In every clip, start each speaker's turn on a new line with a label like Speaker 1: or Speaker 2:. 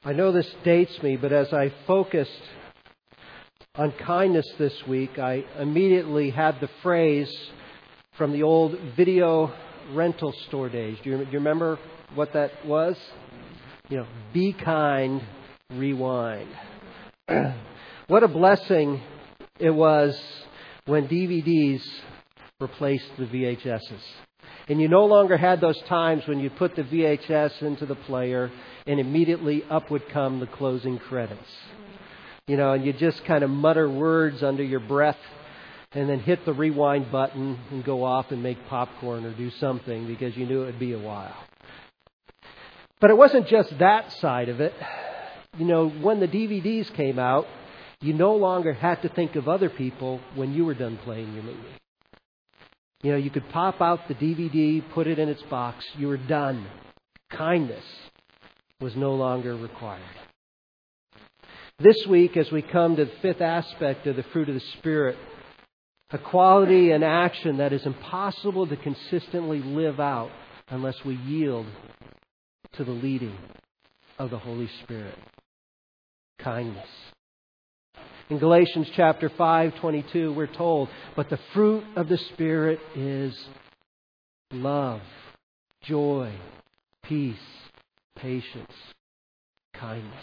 Speaker 1: I know this dates me, but as I focused on kindness this week, I immediately had the phrase from the old video rental store days. Do you remember what that was? Be kind, rewind. What a blessing it was when DVDs replaced the VHSs. And you no longer had those times when you put the VHS into the player and immediately up would come the closing credits. And you just kind of mutter words under your breath and then hit the rewind button and go off and make popcorn or do something because you knew it would be a while. But it wasn't just that side of it. When the DVDs came out, you no longer had to think of other people when you were done playing your movie. You could pop out the DVD, put it in its box, you were done. Kindness was no longer required. This week, as we come to the fifth aspect of the fruit of the Spirit, a quality and action that is impossible to consistently live out unless we yield to the leading of the Holy Spirit. Kindness. In Galatians chapter 5:22, we're told, but the fruit of the Spirit is love, joy, peace, patience, kindness.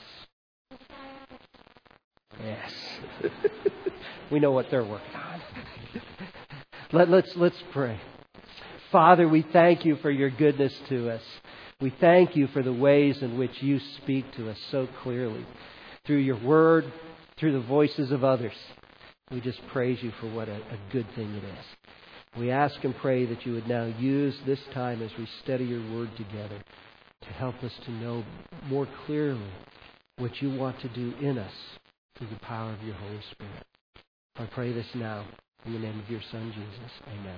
Speaker 1: Yes. We know what they're working on. Let's pray. Father, we thank you for your goodness to us. We thank you for the ways in which you speak to us so clearly. Through your word, through the voices of others. We just praise you for what a good thing it is. We ask and pray that you would now use this time as we study your word together to help us to know more clearly what you want to do in us through the power of your Holy Spirit. I pray this now in the name of your Son, Jesus. Amen.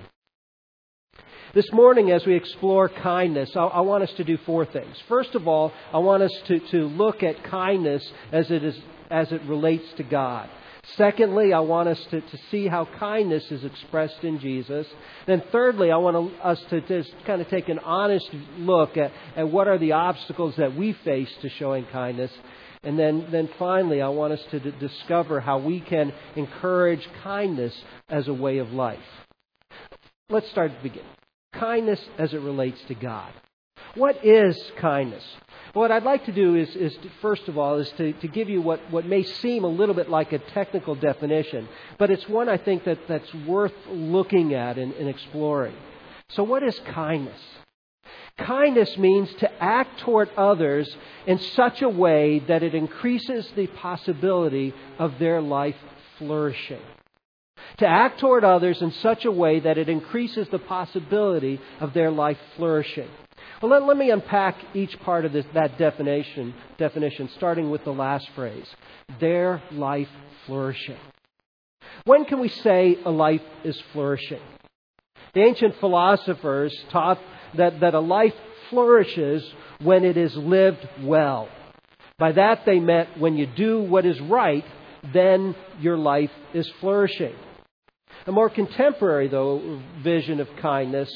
Speaker 1: This morning, as we explore kindness, I want us to do four things. First of all, I want us to look at kindness as it relates to God. Secondly, I want us to see how kindness is expressed in Jesus. Then thirdly, I want us to just kind of take an honest look at what are the obstacles that we face to showing kindness. And then finally, I want us to discover how we can encourage kindness as a way of life. Let's start at the beginning. Kindness as it relates to God. What is kindness? What I'd like to do is first of all, to give you what may seem a little bit like a technical definition, but it's one I think that's worth looking at and exploring. So what is kindness? Kindness means to act toward others in such a way that it increases the possibility of their life flourishing. To act toward others in such a way that it increases the possibility of their life flourishing. Well, let me unpack each part of that definition, starting with the last phrase. Their life flourishing. When can we say a life is flourishing? The ancient philosophers taught that a life flourishes when it is lived well. By that they meant when you do what is right, then your life is flourishing. A more contemporary, vision of kindness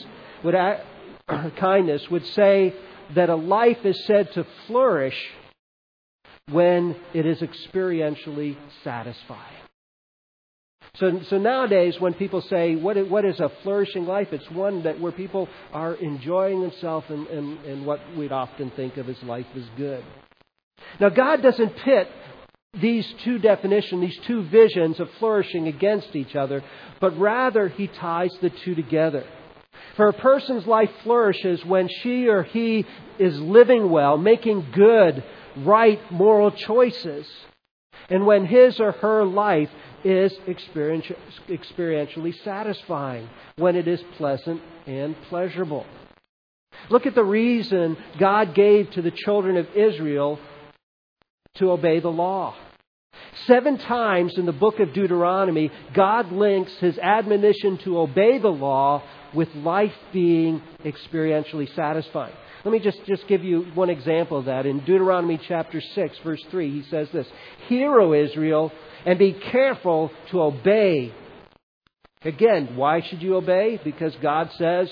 Speaker 1: would say that a life is said to flourish when it is experientially satisfying. So nowadays, when people say, what is a flourishing life? It's one where people are enjoying themselves and what we'd often think of as life is good. Now, God doesn't pit these two definitions, these two visions of flourishing against each other, but rather He ties the two together. For a person's life flourishes when she or he is living well, making good, right, moral choices, and when his or her life is experientially satisfying, when it is pleasant and pleasurable. Look at the reason God gave to the children of Israel to obey the law. 7 times in the book of Deuteronomy, God links His admonition to obey the law with life being experientially satisfying. Let me just give you one example of that. In Deuteronomy chapter 6, verse 3, He says this, "Hear, O Israel, and be careful to obey." Again, why should you obey? Because God says,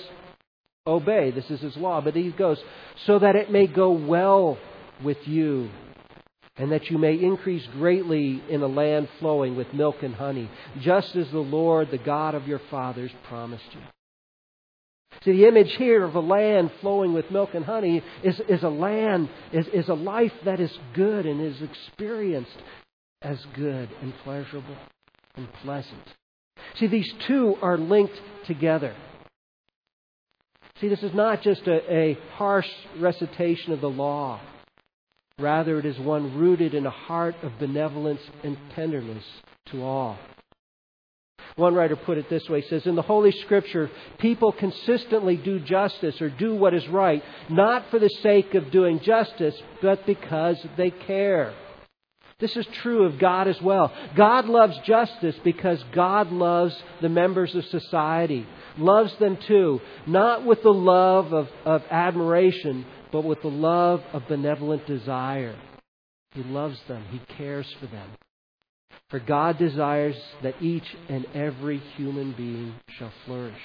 Speaker 1: obey. This is His law. But He goes, "so that it may go well with you and that you may increase greatly in a land flowing with milk and honey, just as the Lord, the God of your fathers, promised you. See, the image here of a land flowing with milk and honey is a life that is good and is experienced as good and pleasurable and pleasant. See, these two are linked together. See, this is not just a harsh recitation of the law. Rather, it is one rooted in a heart of benevolence and tenderness to all. One writer put it this way, he says, in the Holy Scripture, people consistently do justice or do what is right, not for the sake of doing justice, but because they care. This is true of God as well. God loves justice because God loves the members of society, loves them too, not with the love of admiration, but with the love of benevolent desire. He loves them. He cares for them. For God desires that each and every human being shall flourish.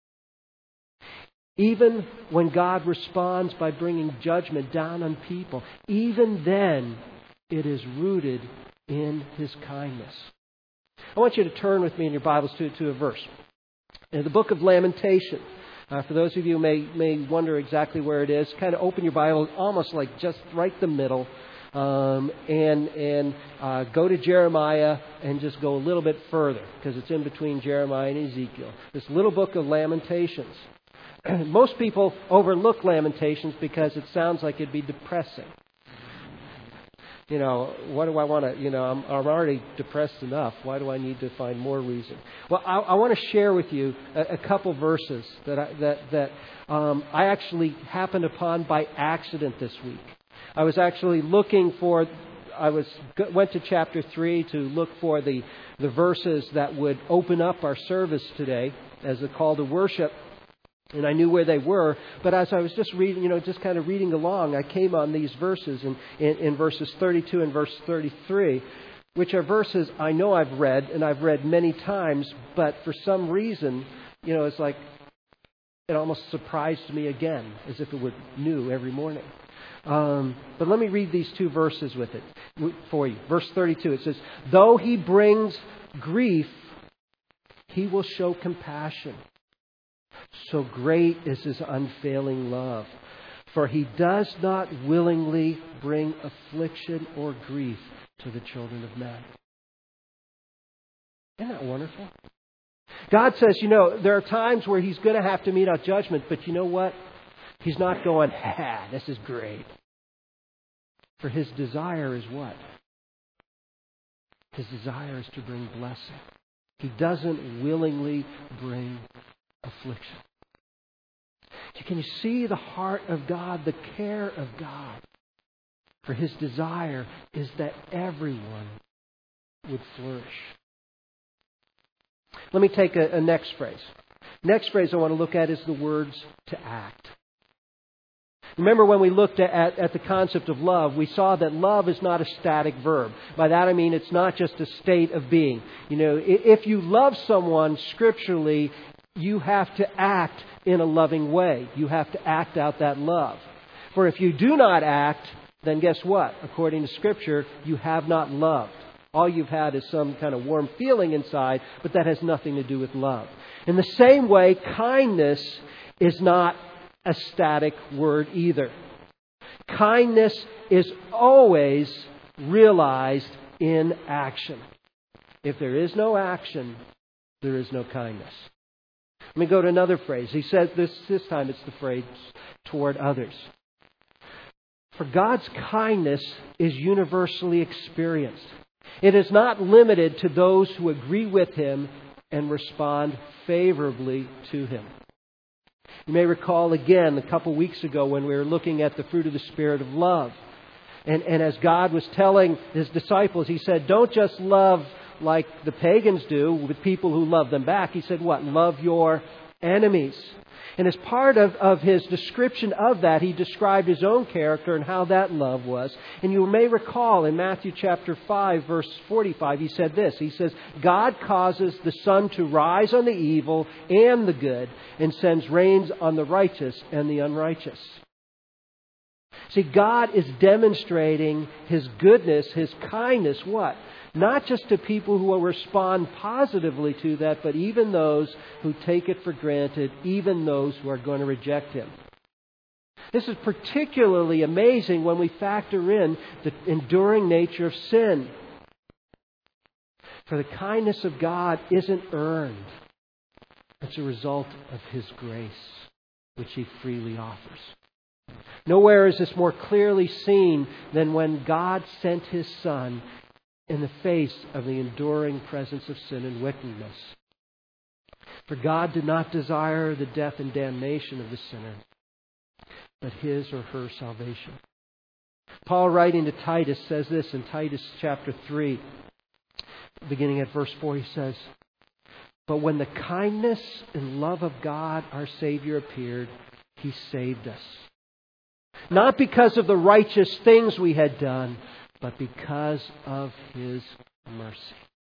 Speaker 1: Even when God responds by bringing judgment down on people, even then it is rooted in His kindness. I want you to turn with me in your Bibles to a verse. In the book of Lamentations. For those of you who may wonder exactly where it is, kind of open your Bible almost like just right the middle. And go to Jeremiah and just go a little bit further because it's in between Jeremiah and Ezekiel. This little book of Lamentations. Most people overlook Lamentations because it sounds like it'd be depressing. You know, what do I want to, I'm already depressed enough. Why do I need to find more reason? Well, I want to share with you a couple verses that I actually happened upon by accident this week. I was actually went to chapter 3 to look for the verses that would open up our service today as a call to worship. And I knew where they were, but as I was just reading, just kind of reading along, I came on these verses in verses 32 and verse 33, which are verses I know I've read, and I've read many times, but for some reason, it's like it almost surprised me again, as if it were new every morning. But let me read these two verses with it for you. Verse 32, it says, though he brings grief, he will show compassion. So great is his unfailing love. For he does not willingly bring affliction or grief to the children of men. Isn't that wonderful? God says, there are times where He's going to have to mete out judgment, but you know what? He's not going, this is great. For His desire is what? His desire is to bring blessing. He doesn't willingly bring affliction. Can you see the heart of God, the care of God? For His desire is that everyone would flourish. Let me take a next phrase. Next phrase I want to look at is the words to act. Remember when we looked at the concept of love, we saw that love is not a static verb. By that I mean it's not just a state of being. If you love someone scripturally, you have to act in a loving way. You have to act out that love. For if you do not act, then guess what? According to Scripture, you have not loved. All you've had is some kind of warm feeling inside, but that has nothing to do with love. In the same way, kindness is not a static word either. Kindness is always realized in action. If there is no action, there is no kindness. Let me go to another phrase. He says this time it's the phrase toward others. For God's kindness is universally experienced. It is not limited to those who agree with Him and respond favorably to Him. You may recall again a couple weeks ago when we were looking at the fruit of the Spirit of love. And as God was telling His disciples, He said, don't just love like the pagans do with people who love them back. He said what? Love your enemies. And as part of His description of that, He described His own character and how that love was. And you may recall in Matthew chapter 5, verse 45, He said this. He says, God causes the sun to rise on the evil and the good and sends rains on the righteous and the unrighteous. See, God is demonstrating His goodness, His kindness, what? Not just to people who will respond positively to that, but even those who take it for granted, even those who are going to reject Him. This is particularly amazing when we factor in the enduring nature of sin. For the kindness of God isn't earned. It's a result of His grace, which He freely offers. Nowhere is this more clearly seen than when God sent His Son in the face of the enduring presence of sin and wickedness. For God did not desire the death and damnation of the sinner, but his or her salvation. Paul, writing to Titus, says this in Titus chapter 3, beginning at verse 4, he says, "But when the kindness and love of God our Savior appeared, He saved us. Not because of the righteous things we had done, but because of His mercy."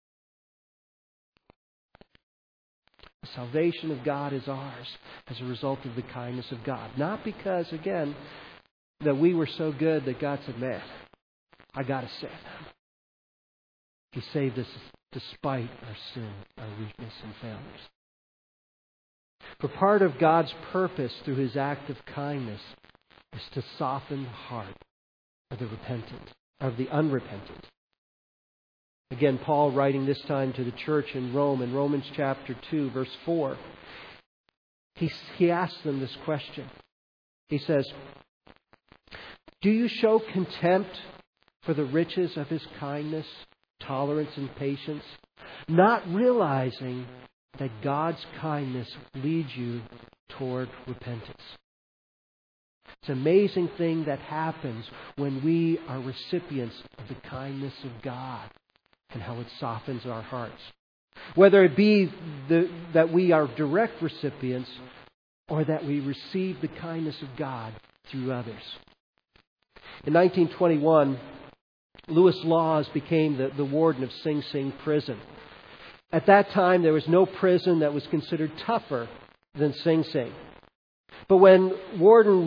Speaker 1: The salvation of God is ours as a result of the kindness of God. Not because, again, that we were so good that God said, "Man, I got to save them." He saved us despite our sin, our weakness, and failures. For part of God's purpose through His act of kindness is to soften the heart of the repentant, of the unrepentant. Again, Paul, writing this time to the church in Rome, in Romans chapter 2, verse 4, he asks them this question. He says, "Do you show contempt for the riches of His kindness, tolerance, and patience, not realizing that God's kindness leads you toward repentance?" It's an amazing thing that happens when we are recipients of the kindness of God and how it softens our hearts. Whether it be that we are direct recipients or that we receive the kindness of God through others. In 1921, Lewis Laws became the warden of Sing Sing prison. At that time, there was no prison that was considered tougher than Sing Sing. But when Warden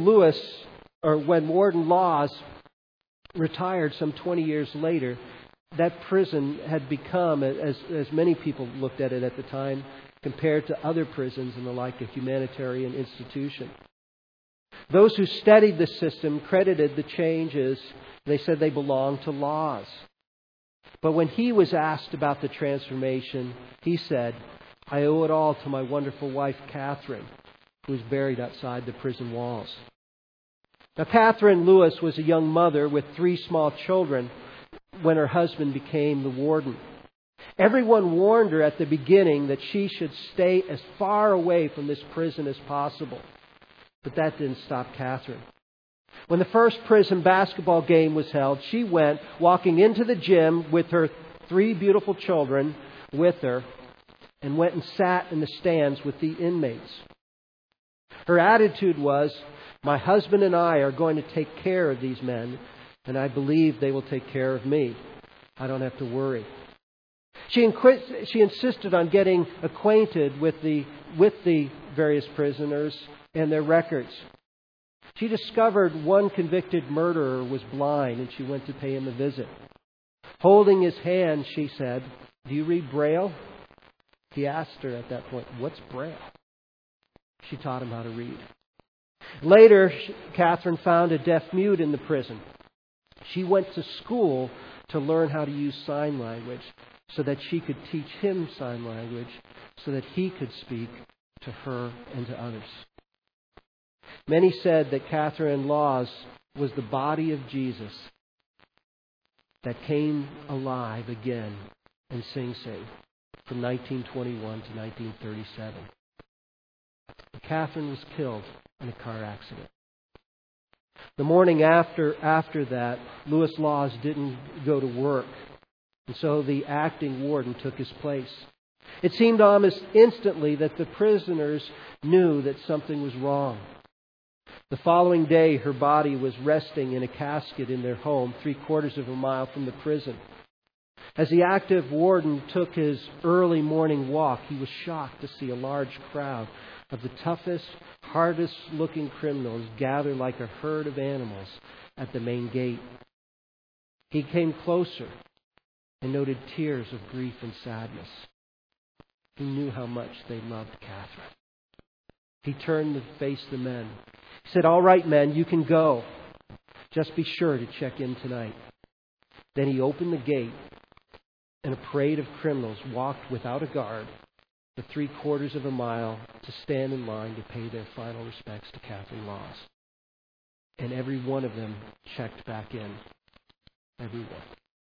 Speaker 1: Laws retired some 20 years later, that prison had become, as many people looked at it at the time, compared to other prisons and the like, a humanitarian institution. Those who studied the system credited the changes. They said they belonged to Laws. But when he was asked about the transformation, he said, "I owe it all to my wonderful wife, Catherine, who is buried outside the prison walls." Now, Catherine Lewis was a young mother with 3 small children when her husband became the warden. Everyone warned her at the beginning that she should stay as far away from this prison as possible. But that didn't stop Catherine. When the first prison basketball game was held, she went walking into the gym with her 3 beautiful children with her and went and sat in the stands with the inmates. Her attitude was, "My husband and I are going to take care of these men, and I believe they will take care of me. I don't have to worry." She insisted on getting acquainted with the various prisoners and their records. She discovered one convicted murderer was blind, and she went to pay him a visit. Holding his hand, she said, "Do you read Braille?" He asked her at that point, "What's Braille?" She taught him how to read. Later, Catherine found a deaf-mute in the prison. She went to school to learn how to use sign language so that she could teach him sign language so that he could speak to her and to others. Many said that Catherine Laws was the body of Jesus that came alive again in Sing Sing from 1921 to 1937. Catherine was killed in a car accident. The morning after that, Lewis Laws didn't go to work, and so the acting warden took his place. It seemed almost instantly that the prisoners knew that something was wrong. The following day, her body was resting in a casket in their home, 3/4 of a mile from the prison. As the active warden took his early morning walk, he was shocked to see a large crowd of the toughest, hardest-looking criminals gather like a herd of animals at the main gate. He came closer and noted tears of grief and sadness. He knew how much they loved Catherine. He turned to face the men. He said, "All right, men, you can go. Just be sure to check in tonight." Then he opened the gate, and a parade of criminals walked without a guard the 3/4 of a mile to stand in line to pay their final respects to Catherine Laws. And every one of them checked back in. Every one.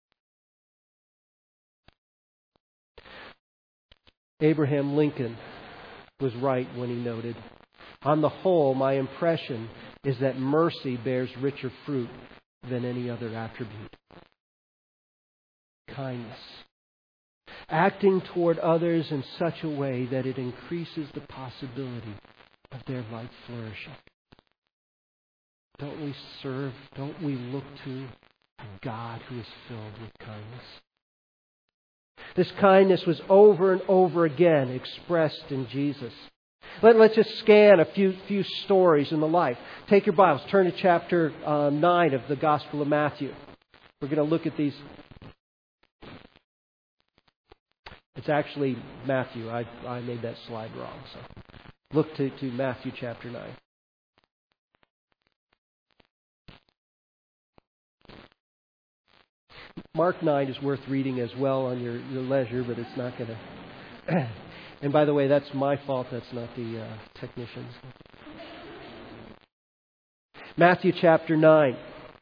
Speaker 1: Abraham Lincoln was right when he noted, "On the whole, my impression is that mercy bears richer fruit than any other attribute." Kindness. Acting toward others in such a way that it increases the possibility of their life flourishing. Don't we serve, don't we look to a God who is filled with kindness? This kindness was over and over again expressed in Jesus. Let's just scan a few stories in the life. Take your Bibles, turn to chapter 9 of the Gospel of Matthew. We're going to look at these. It's actually Matthew. I made that slide wrong. So look to Matthew chapter 9. Mark 9 is worth reading as well on your leisure, but it's not going to... And by the way, that's my fault. That's not the technician's. Matthew chapter 9.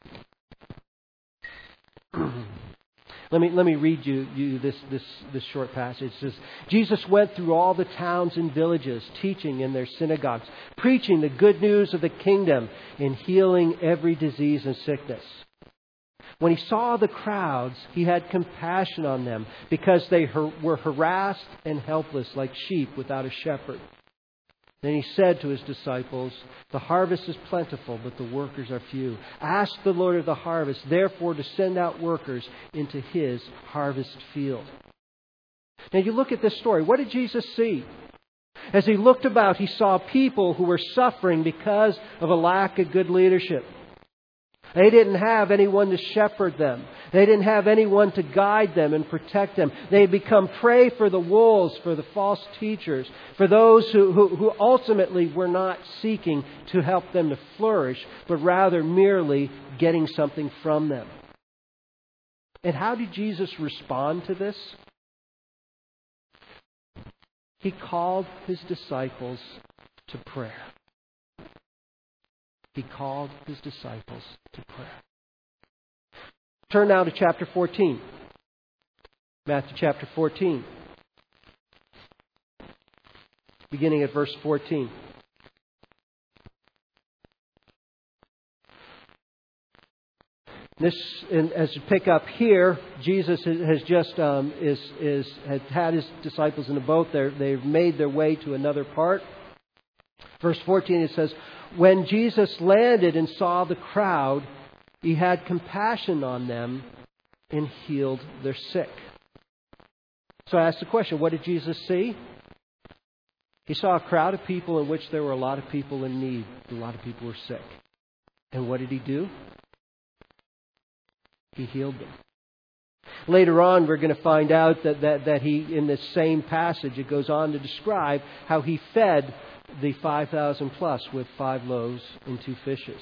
Speaker 1: Let me read you this short passage. It says, "Jesus went through all the towns and villages, teaching in their synagogues, preaching the good news of the kingdom, and healing every disease and sickness. When he saw the crowds, he had compassion on them, because they were harassed and helpless like sheep without a shepherd. Then he said to his disciples, 'The harvest is plentiful, but the workers are few. Ask the Lord of the harvest, therefore, to send out workers into his harvest field.'" Now you look at this story. What did Jesus see? As he looked about, he saw people who were suffering because of a lack of good leadership. They didn't have anyone to shepherd them. They didn't have anyone to guide them and protect them. They had become prey for the wolves, for the false teachers, for those who ultimately were not seeking to help them to flourish, but rather merely getting something from them. And how did Jesus respond to this? He called his disciples to prayer. He called his disciples to prayer. Turn now to chapter 14. Matthew chapter 14. Beginning at verse 14. As you pick up here, Jesus has just has had his disciples in a boat. They've made their way to another part. Verse 14, it says, "When Jesus landed and saw the crowd, he had compassion on them and healed their sick." So I asked the question, what did Jesus see? He saw a crowd of people in which there were a lot of people in need. A lot of people were sick. And what did he do? He healed them. Later on, we're going to find out that he, in this same passage, it goes on to describe how he fed the 5,000 plus with 5 loaves and 2 fishes.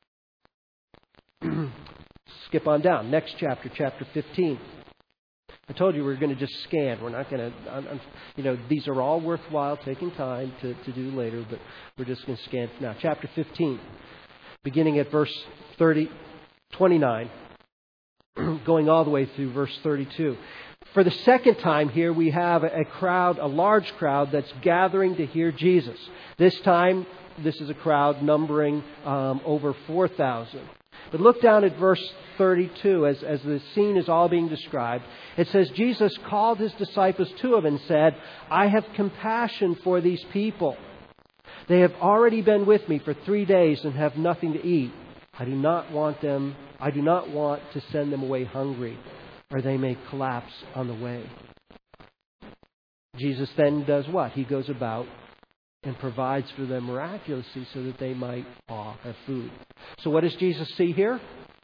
Speaker 1: Skip on down. Next chapter, chapter 15. I told you we were going to just scan. We're not going to, these are all worthwhile taking time to do later, but we're just going to scan now. Chapter 15, beginning at verse 29, going all the way through verse 32. For the second time here, we have a large crowd that's gathering to hear Jesus. This time, this is a crowd numbering over 4,000. But look down at verse 32 as the scene is all being described. It says, Jesus called his disciples to him and said, "I have compassion for these people. They have already been with me for 3 days and have nothing to eat. I do not want to send them away hungry, or they may collapse on the way." Jesus then does what? He goes about and provides for them miraculously so that they might all have food. So what does Jesus see here?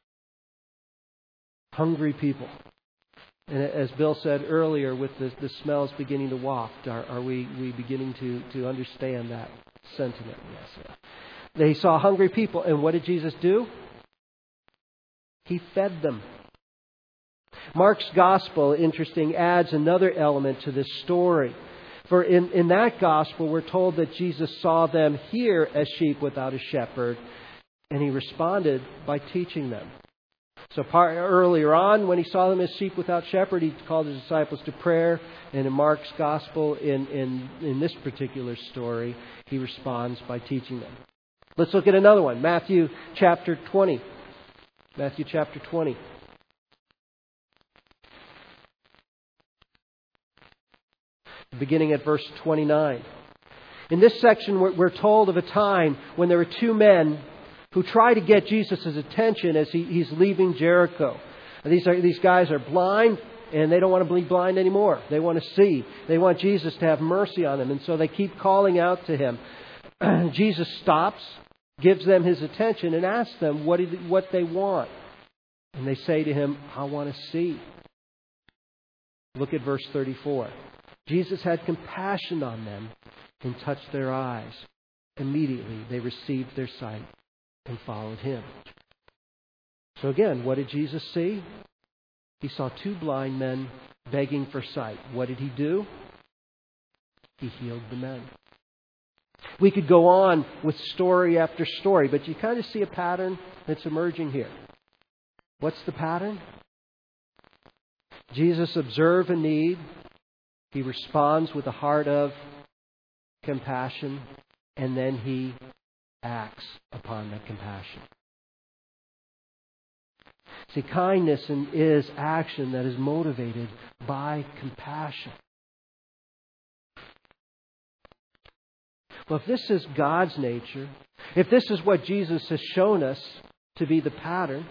Speaker 1: Hungry people. And as Bill said earlier, with the smells beginning to waft, are we beginning to understand that sentiment? Yes. They saw hungry people, and what did Jesus do? He fed them. Mark's gospel, interesting, adds another element to this story. For in that gospel, we're told that Jesus saw them here as sheep without a shepherd, and He responded by teaching them. So earlier on, when He saw them as sheep without shepherd, He called His disciples to prayer. And in Mark's gospel, in this particular story, He responds by teaching them. Let's look at another one. Matthew chapter 20. Matthew chapter 20. Beginning at verse 29. In this section, we're told of a time when there were two men who try to get Jesus' attention as he's leaving Jericho. These guys are blind, and they don't want to be blind anymore. They want to see. They want Jesus to have mercy on them, and so they keep calling out to Him. Jesus stops, gives them His attention, and asks them what they want. And they say to Him, "I want to see." Look at verse 34. Jesus had compassion on them and touched their eyes. Immediately they received their sight and followed Him. So again, what did Jesus see? He saw two blind men begging for sight. What did He do? He healed the men. We could go on with story after story, but you kind of see a pattern that's emerging here. What's the pattern? Jesus observes a need. He responds with a heart of compassion, and then He acts upon that compassion. See, kindness is action that is motivated by compassion. Well, if this is God's nature, if this is what Jesus has shown us to be the pattern,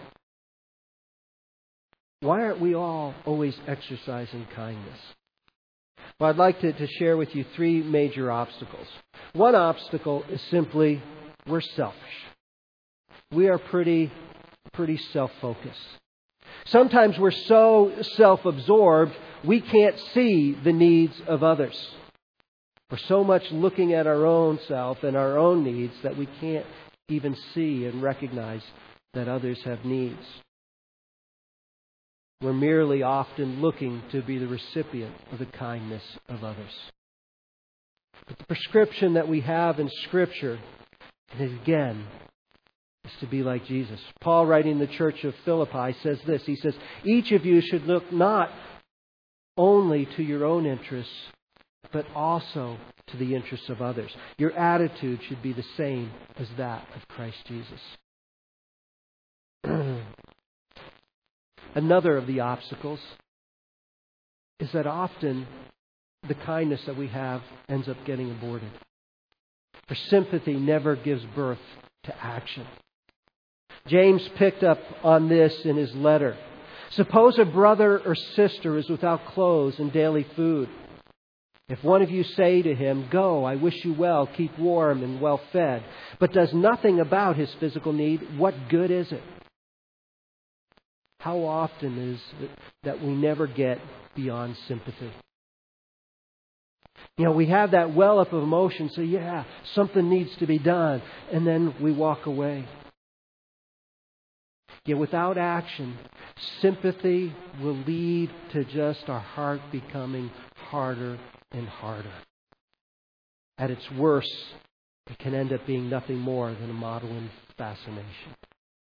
Speaker 1: why aren't we all always exercising kindness? Well, I'd like to share with you three major obstacles. One obstacle is simply we're selfish. We are pretty self-focused. Sometimes we're so self-absorbed we can't see the needs of others. We're so much looking at our own self and our own needs that we can't even see and recognize that others have needs. We're merely often looking to be the recipient of the kindness of others. But the prescription that we have in Scripture, and again, is to be like Jesus. Paul, writing the church of Philippi, says this. He says, "Each of you should look not only to your own interests, but also to the interests of others. Your attitude should be the same as that of Christ Jesus." Another of the obstacles is that often the kindness that we have ends up getting aborted. For sympathy never gives birth to action. James picked up on this in his letter. Suppose a brother or sister is without clothes and daily food. If one of you say to him, "Go, I wish you well, keep warm and well fed," but does nothing about his physical need, what good is it? How often is it that we never get beyond sympathy? We have that well up of emotion, so yeah, something needs to be done, and then we walk away. Yet without action, sympathy will lead to just our heart becoming harder and harder. At its worst, it can end up being nothing more than a maudlin fascination.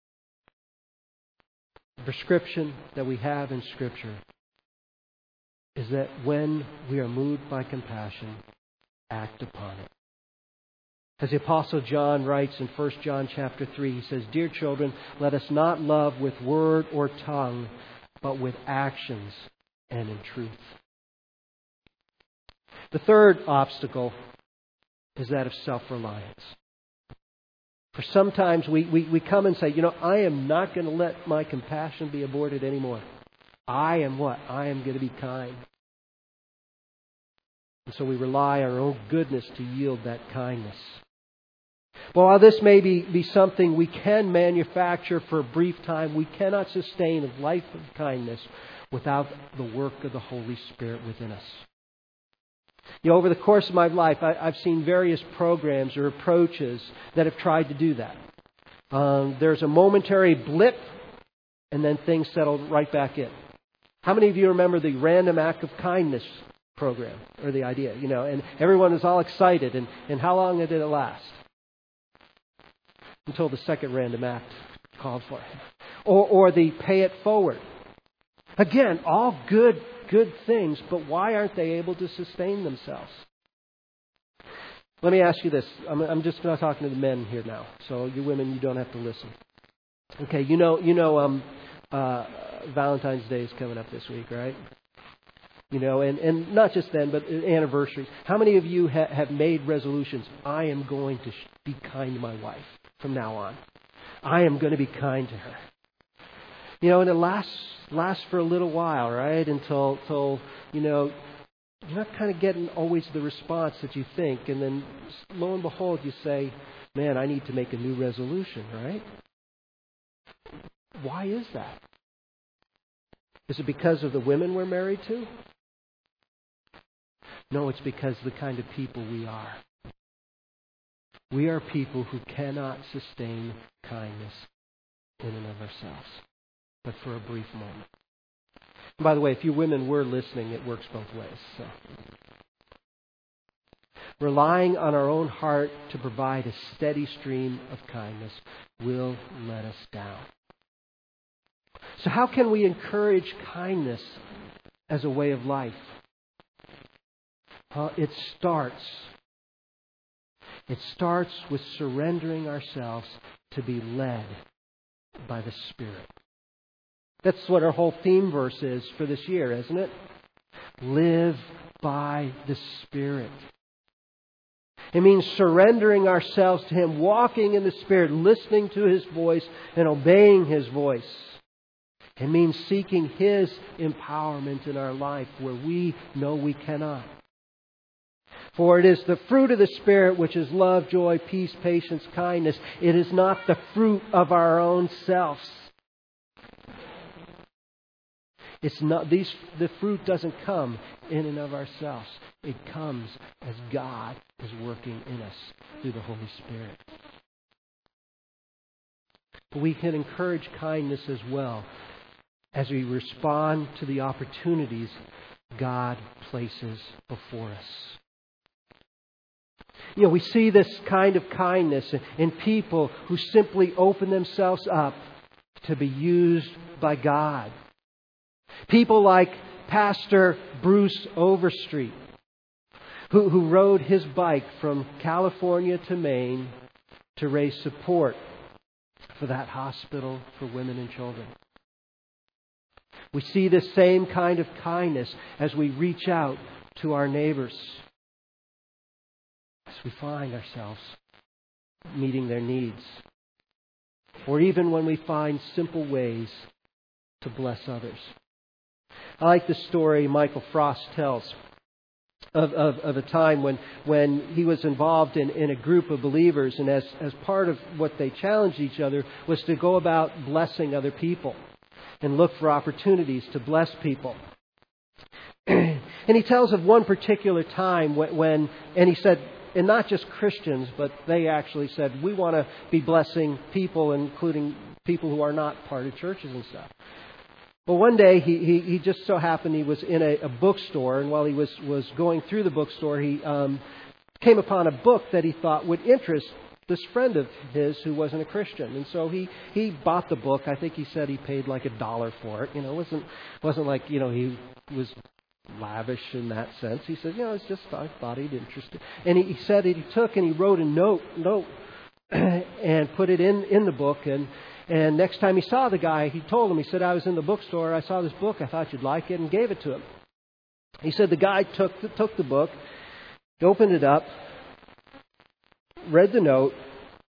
Speaker 1: The prescription that we have in Scripture is that when we are moved by compassion, act upon it. As the Apostle John writes in 1 John chapter 3, he says, "Dear children, let us not love with word or tongue, but with actions and in truth." The third obstacle is that of self-reliance. For sometimes we come and say, I am not going to let my compassion be aborted anymore. I am what? I am going to be kind. And so we rely on our own goodness to yield that kindness. But while this may be something we can manufacture for a brief time, we cannot sustain a life of kindness without the work of the Holy Spirit within us. Over the course of my life, I've seen various programs or approaches that have tried to do that. There's a momentary blip, and then things settle right back in. How many of you remember the Random Act of Kindness program, or the idea, and everyone was all excited, and how long did it last? Until the second Random Act called for it. Or the Pay It Forward. Again, all good things, but why aren't they able to sustain themselves? Let me ask you this. I'm just not talking to the men here now, so you women, you don't have to listen. Okay, Valentine's Day is coming up this week, right? And not just then, but anniversaries. How many of you have made resolutions? I am going to be kind to my wife from now on. I am going to be kind to her. And it lasts for a little while, right? Until you're not kind of getting always the response that you think. And then lo and behold, you say, man, I need to make a new resolution, right? Why is that? Is it because of the women we're married to? No, it's because of the kind of people we are. We are people who cannot sustain kindness in and of ourselves, but for a brief moment. And by the way, if you women were listening, it works both ways. So, relying on our own heart to provide a steady stream of kindness will let us down. So how can we encourage kindness as a way of life? It starts with surrendering ourselves to be led by the Spirit. That's what our whole theme verse is for this year, isn't it? Live by the Spirit. It means surrendering ourselves to Him, walking in the Spirit, listening to His voice and obeying His voice. It means seeking His empowerment in our life where we know we cannot. For it is the fruit of the Spirit, which is love, joy, peace, patience, kindness. It is not the fruit of our own selves. The fruit doesn't come in and of ourselves. It comes as God is working in us through the Holy Spirit. But we can encourage kindness as well as we respond to the opportunities God places before us. We see this kind of kindness in people who simply open themselves up to be used by God. People like Pastor Bruce Overstreet, who rode his bike from California to Maine to raise support for that hospital for women and children. We see this same kind of kindness as we reach out to our neighbors, as we find ourselves meeting their needs, or even when we find simple ways to bless others. I like the story Michael Frost tells of a time when he was involved in a group of believers, and as part of what they challenged each other was to go about blessing other people and look for opportunities to bless people. And he tells of one particular time when he said, and not just Christians, but they actually said, we want to be blessing people, including people who are not part of churches and stuff. Well, one day he just so happened he was in a bookstore, and while he was going through the bookstore, he came upon a book that he thought would interest this friend of his who wasn't a Christian. And so he bought the book. I think he said he paid like $1 for it. It wasn't like, he was lavish in that sense. He said, it's just, I thought he'd interest it. And he said he took and he wrote a note and put it in the book. And next time he saw the guy, he told him, he said, I was in the bookstore, I saw this book, I thought you'd like it, and gave it to him. He said the guy took the book, opened it up, read the note,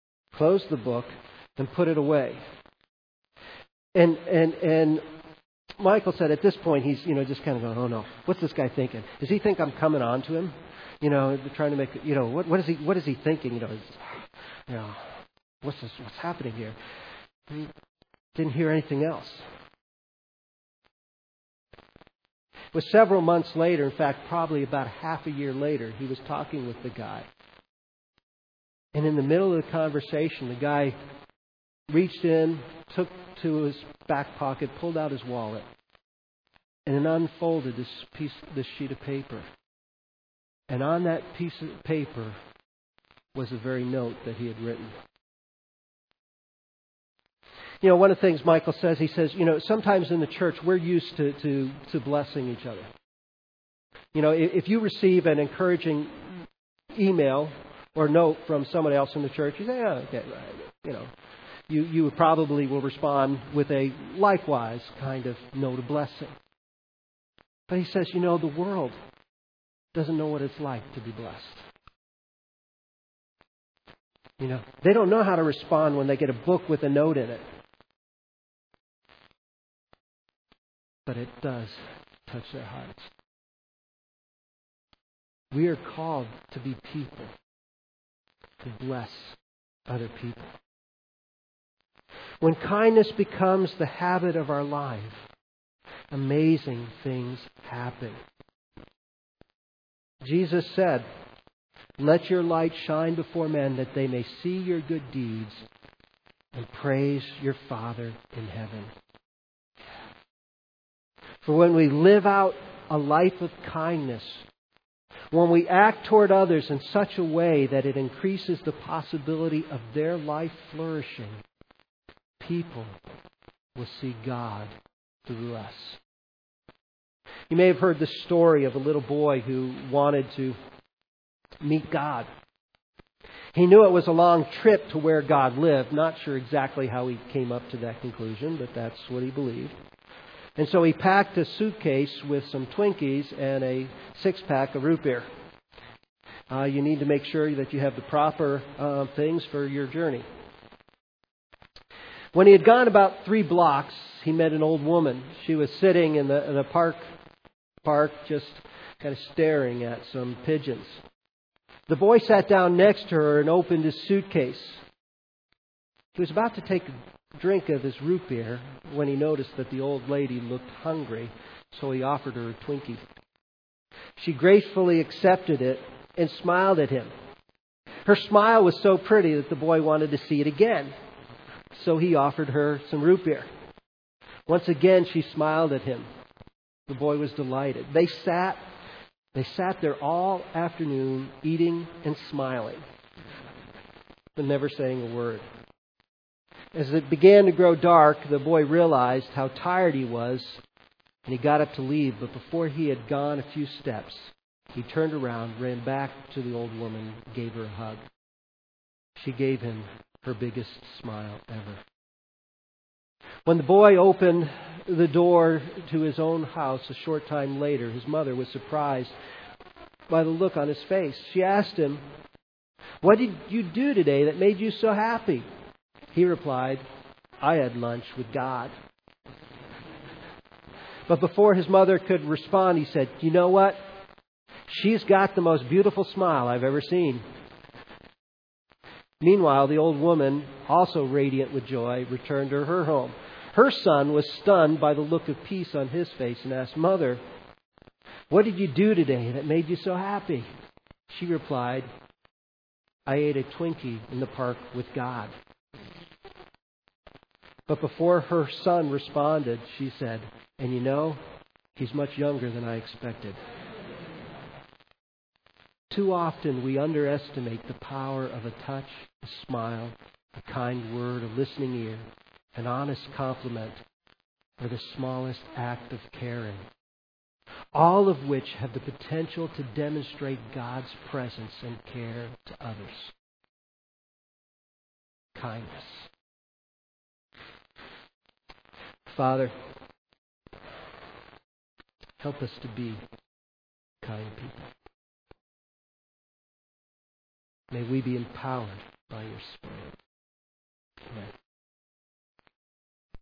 Speaker 1: closed the book, and put it away. And Michael said at this point he's, just kind of going, oh no, what's this guy thinking? Does he think I'm coming on to him? Trying to make, what is he thinking? What's happening here? He didn't hear anything else. It was several months later, in fact, probably about half a year later, he was talking with the guy. And in the middle of the conversation, the guy reached in, took to his back pocket, pulled out his wallet, and then unfolded this sheet of paper. And on that piece of paper was the very note that he had written. One of the things Michael says, he says, sometimes in the church we're used to blessing each other. If you receive an encouraging email or note from someone else in the church, you say, oh, okay, right. You probably will respond with a likewise kind of note of blessing. But he says, the world doesn't know what it's like to be blessed. They don't know how to respond when they get a book with a note in it. But it does touch their hearts. We are called to be people, to bless other people. When kindness becomes the habit of our life, amazing things happen. Jesus said, "Let your light shine before men that they may see your good deeds and praise your Father in heaven." For when we live out a life of kindness, when we act toward others in such a way that it increases the possibility of their life flourishing, people will see God through us. You may have heard the story of a little boy who wanted to meet God. He knew it was a long trip to where God lived. Not sure exactly how he came up to that conclusion, but that's what he believed. And so he packed a suitcase with some Twinkies and a 6-pack of root beer. You need to make sure that you have the proper things for your journey. When he had gone about 3 blocks, he met an old woman. She was sitting in the park just kind of staring at some pigeons. The boy sat down next to her and opened his suitcase. He was about to take a drink of his root beer when he noticed that the old lady looked hungry, so he offered her a Twinkie. She gracefully accepted it and smiled at him. Her smile was so pretty that the boy wanted to see it again, so he offered her some root beer. Once again, she smiled at him. The boy was delighted. They sat there all afternoon eating and smiling, but never saying a word. As it began to grow dark, the boy realized how tired he was, and he got up to leave. But before he had gone a few steps, he turned around, ran back to the old woman, gave her a hug. She gave him her biggest smile ever. When the boy opened the door to his own house a short time later, his mother was surprised by the look on his face. She asked him, "What did you do today that made you so happy?" He replied, "I had lunch with God." But before his mother could respond, he said, "You know what? She's got the most beautiful smile I've ever seen." Meanwhile, the old woman, also radiant with joy, returned to her home. Her son was stunned by the look of peace on his face and asked, "Mother, what did you do today that made you so happy?" She replied, "I ate a Twinkie in the park with God." But before her son responded, she said, "And you know, he's much younger than I expected." Too often we underestimate the power of a touch, a smile, a kind word, a listening ear, an honest compliment, or the smallest act of caring, all of which have the potential to demonstrate God's presence and care to others. Kindness. Father, help us to be kind people. May we be empowered by your Spirit. Amen.